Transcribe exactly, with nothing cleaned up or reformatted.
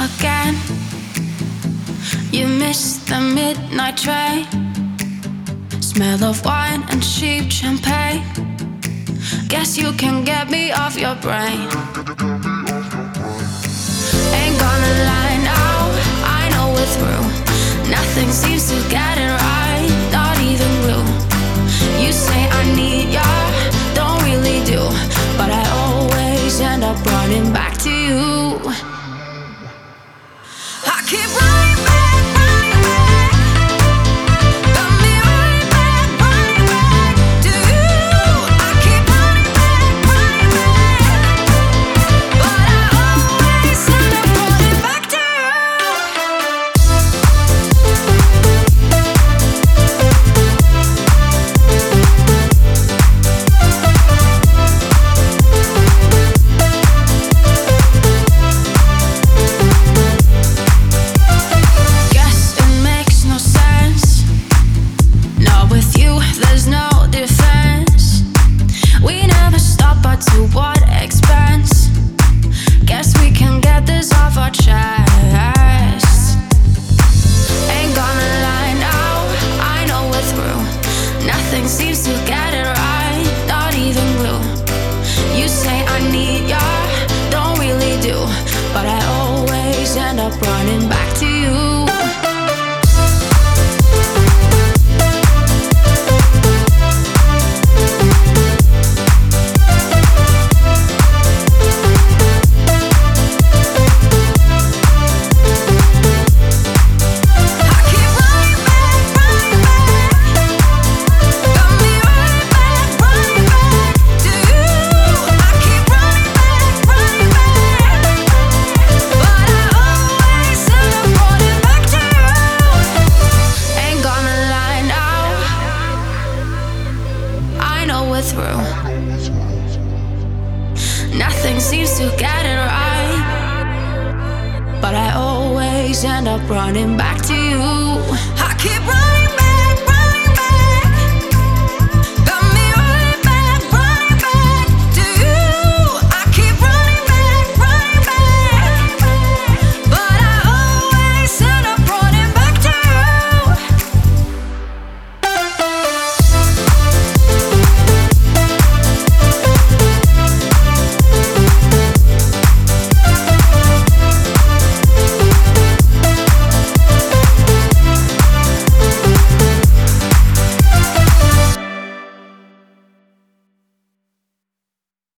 again. You missed the midnight train. Smell of wine and cheap champagne. Guess you can get me off your brain. Ain't gonna lie now, I know we're through. Nothing seems to get it right, not even glue. You say I need ya, don't really do, but I always end up running back to you. I keep running back, running back. Got me running back, running back to you. I keep running back, running back, but I always end up running back to there's no defense. We never stop, but to what expense? Guess we can get this off our chest. Ain't gonna lie now, I know we're through. Nothing seems to get it right, not even glue. You say I need ya, don't really do, but I always end up running back to you. Through. Nothing seems to get it right, but I always end up running back to you. I keep running.